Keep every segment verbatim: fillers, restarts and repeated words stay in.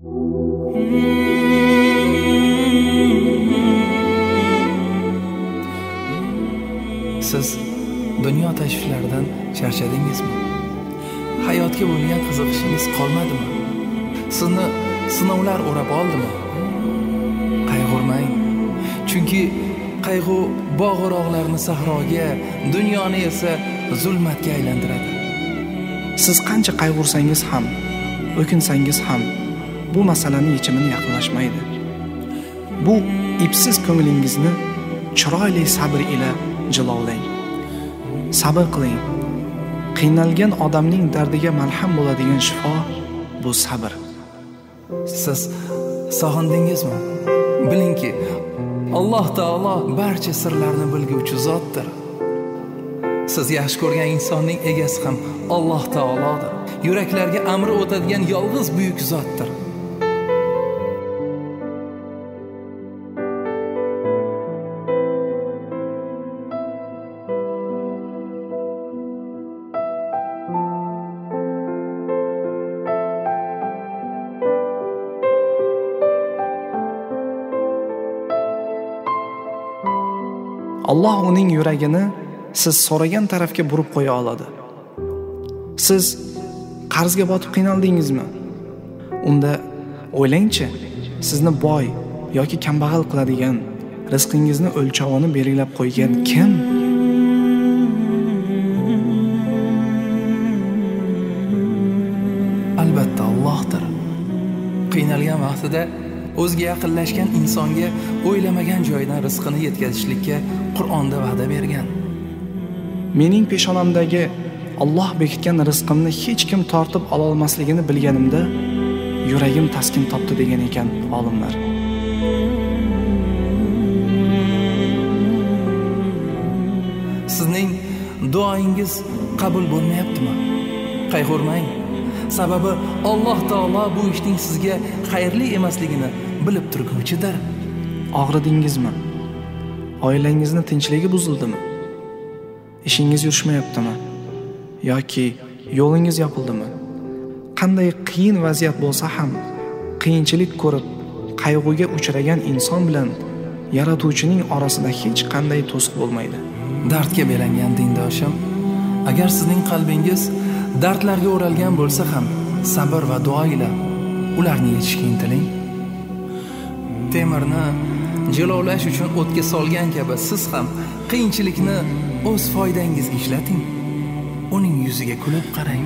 Siz dunyo tashvishlaridan charchadingizmi? Hayotga bo'lgan qiziqishingiz qolmadimi? Sizni sinovlar o'rab oldimi? Qayg'urmang. Chunki qayg'u bog'-rog'larni sahroga, dunyoni esa zulmatga aylantiradi. Siz qancha qayg'ursangiz ham, o'kinsangiz ham bu masalaning yechimini yaqinlashmaydi. Bu ipsiz ko'nglingizni chiroyli sabr ila jilovlang. Sabr qiling. Qiynalgan odamning dardiga malham bo'ladigan shifo bu sabr. Siz sog'indingizmi? Bilingki, Alloh taolo barcha sirlarni bilguvchi zotdir. Siz yaxshi ko'rgan insonning egasi ham Alloh taolodir. Yuraklarga amri o'tadigan yolg'iz buyuk zotdir. Alloh uning yuragini siz so'ragan tarafga burib qo'ya oladi. Siz qarzga botib qiynaldingizmi? Unda o'ylangchi, sizni boy yoki kambag'al qiladigan, rizqingizni o'lchovini belgilab qo'ygan kim? Albatta Allohdir. Qiynalgan vaqtida o'ziga yaqinlashgan insonga o'ylamagan joydan rizqini yetkazishlikka Qur'onda va'da bergan. Mening peshonamdagi Alloh bekitgan rizqimni hech kim tortib ola olmasligini bilganimda yuragim taskin topdi degan ekan olimlar. Sizning duoingiz qabul bo'lmayaptimi? Qayg'urmang. Sababi Alloh taolo bu ishning sizga xayrli emasligini bilib turguvchidir. Og'ridingizmi? Oilangizni tinchligi buzildimi? Ishingiz yurishmayaptimi? Yoki yo'lingiz yopildimi? Qanday qiyin vaziyat bo'lsa ham, qiyinchilik ko'rib, qayg'uga uchragan inson bilan yaratuvchining orasida hech qanday to'siq bo'lmaydi. Dardga belangan dindoshim, agar sizning qalbingiz dardlarga o'ralgan bo'lsa ham, sabr va duo ila ularni yechishga intiling. Temirni jilovlash uchun o'tga solgan kabi siz ham qiyinchilikni o'z foydangizga ishlating. Uning yuziga kulib qarang.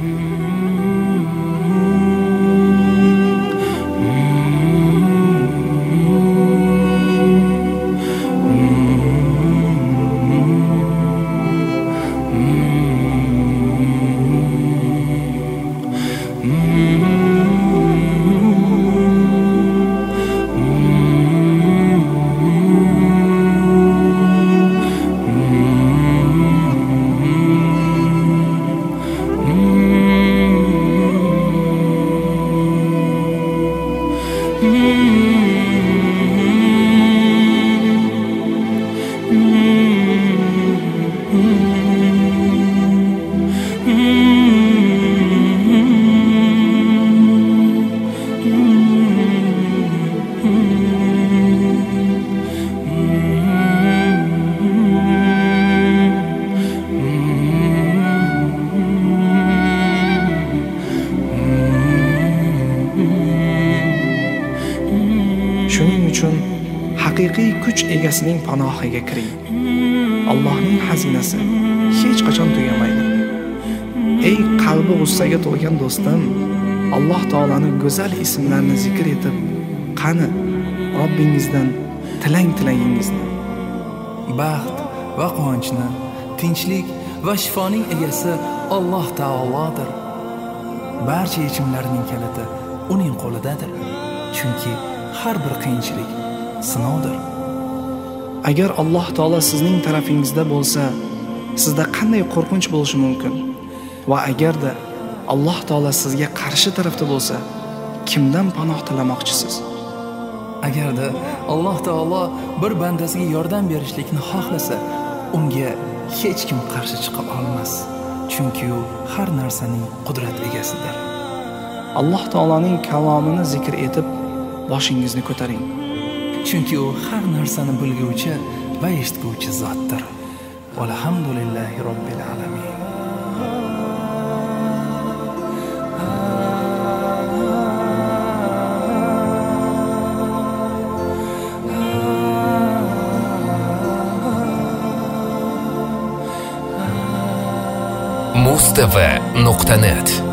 Shuning uchun haqiqiy kuch egasining panohiga kiring. Allohning xazinasi hech qachon tugamaydi. Ey qalbi g'ussaga to'lgan do'stim, Alloh taolaning go'zal ismlarini zikr etib, qani Robbingizdan tilang tilagingizni. Baxt va quvonchni, tinchlik va shifoning egasi Alloh taolodir. Barcha yechimlarning kaliti uning qo'lidadir. Chunki har bir qiyinchilik sinovdir. Agar Alloh taolo sizning tarafingizda bo'lsa, sizda qanday qo'rqinch bo'lishi mumkin? Va agarda Alloh taolo sizga qarshi tarafda bo'lsa, kimdan panoh tilamoqchisiz? Agarda Alloh taolo bir bandasiga yordam berishlikni xohlasa, unga hech kim qarshi chiqa olmas. Chunki u har narsaning qudrat egasidir. Alloh taoloning kalomini zikr etib boshingizni ko'taring. Chunki u har narsani bilguvchi va eshitguvchi zotdir. Alhamdulillahi robbil alamin. mustv nuqta net